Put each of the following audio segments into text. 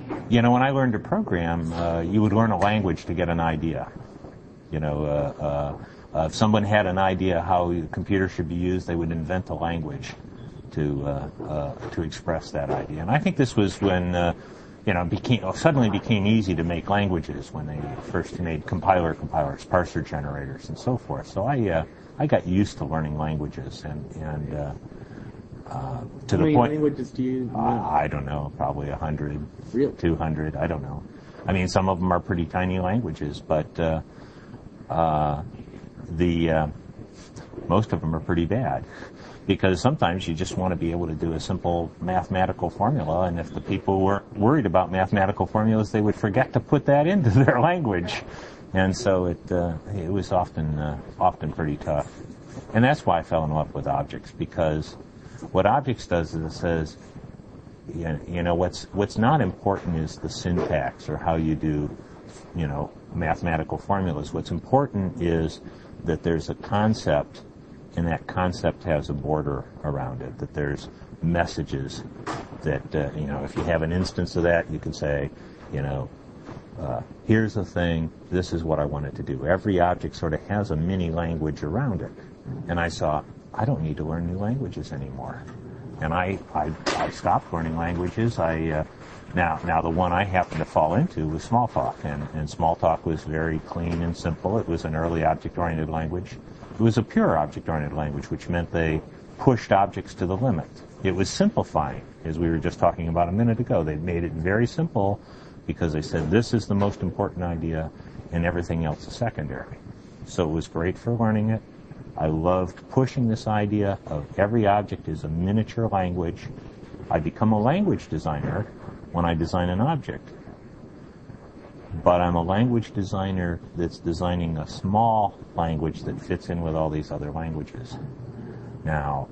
when I learned to program, you would learn a language to get an idea. If someone had an idea how the computer should be used, they would invent a language to express that idea. And I think this was when suddenly became easy to make languages, when they first made compilers, parser generators, and so forth. So I got used to learning languages, and to the point. How many languages do you know? I don't know, probably 100, Really? 200. I don't know. I mean, some of them are pretty tiny languages, but most of them are pretty bad. Because sometimes you just want to be able to do a simple mathematical formula, and if the people weren't worried about mathematical formulas, they would forget to put that into their language. And so it was often pretty tough. And that's why I fell in love with objects, because what objects does is it says, what's not important is the syntax or how you do, mathematical formulas. What's important is that there's a concept, and that concept has a border around it, that there's messages that, if you have an instance of that, you can say, here's the thing, this is what I want it to do. Every object sort of has a mini language around it. And I saw, I don't need to learn new languages anymore. And I stopped learning languages. Now the one I happened to fall into was Smalltalk, and Smalltalk was very clean and simple. It was an early object-oriented language. It was a pure object-oriented language, which meant they pushed objects to the limit. It was simplifying, as we were just talking about a minute ago. They made it very simple because they said this is the most important idea and everything else is secondary. So it was great for learning it. I loved pushing this idea of every object is a miniature language. I become a language designer when I design an object. But I'm a language designer that's designing a small language that fits in with all these other languages. Now,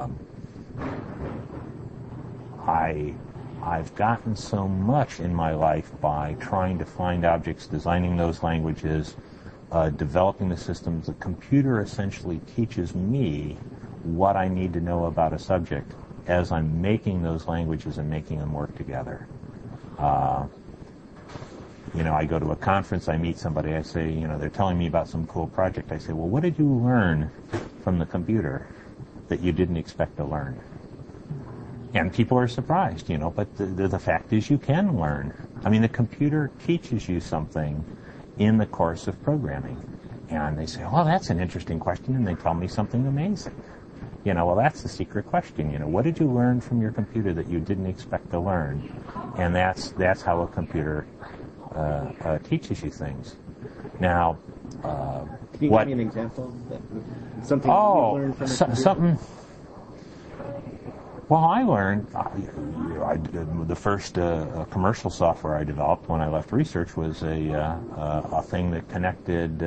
I've gotten so much in my life by trying to find objects, designing those languages, developing the systems. The computer essentially teaches me what I need to know about a subject as I'm making those languages and making them work together. I go to a conference, I meet somebody, I say, they're telling me about some cool project. I say, well, what did you learn from the computer that you didn't expect to learn? And people are surprised, but the fact is you can learn. I mean, the computer teaches you something in the course of programming. And they say, oh, that's an interesting question, and they tell me something amazing. Well, that's the secret question. What did you learn from your computer that you didn't expect to learn? And that's how a computer teaches you things. Now, can you give me an example? Something you learned from a computer? Something. Well, I learned the first commercial software I developed when I left research was a thing that connected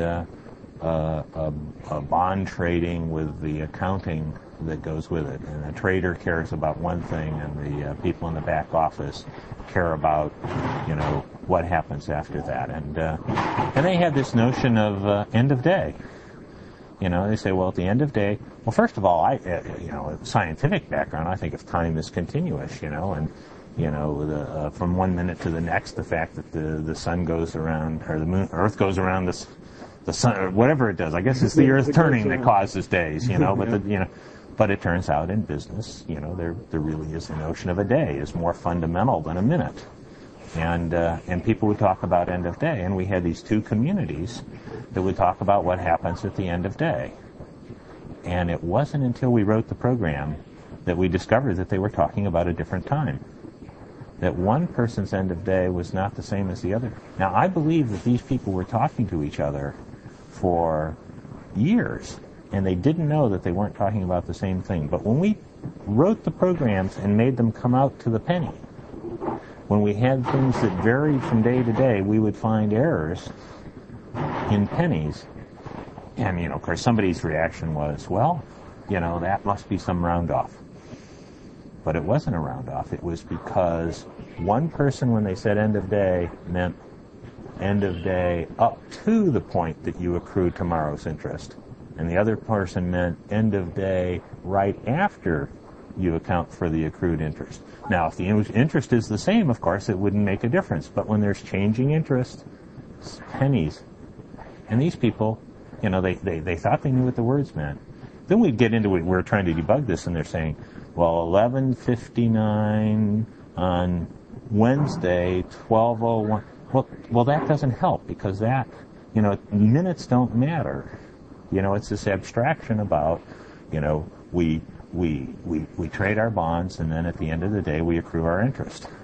bond trading with the accounting that goes with it. And a trader cares about one thing, and the people in the back office care about, what happens after that. And they had this notion of end of day. They say, well, at the end of day, well, first of all, scientific background, I think of time as continuous, and from 1 minute to the next, the fact that the sun goes around, or the moon, Earth goes around the sun, or whatever it does. I guess it's the Earth turning that causes days, but it turns out in business, there really is the notion of a day is more fundamental than a minute. And people would talk about end of day, and we had these two communities that would talk about what happens at the end of day. And it wasn't until we wrote the program that we discovered that they were talking about a different time. That one person's end of day was not the same as the other. Now, I believe that these people were talking to each other for years, and they didn't know that they weren't talking about the same thing. But when we wrote the programs and made them come out to the penny, when we had things that varied from day to day, we would find errors in pennies. And, of course, somebody's reaction was, well, that must be some round-off. But it wasn't a round-off. It was because one person, when they said end of day, meant end of day up to the point that you accrue tomorrow's interest. And the other person meant end of day right after you account for the accrued interest. Now, if the interest is the same, of course, it wouldn't make a difference. But when there's changing interest, it's pennies. And these people, they thought they knew what the words meant. Then we'd get into it. We're trying to debug this, and they're saying, well, 11:59 on Wednesday, 12:01. Well, that doesn't help because that, minutes don't matter. It's this abstraction about, we trade our bonds, and then at the end of the day, we accrue our interest.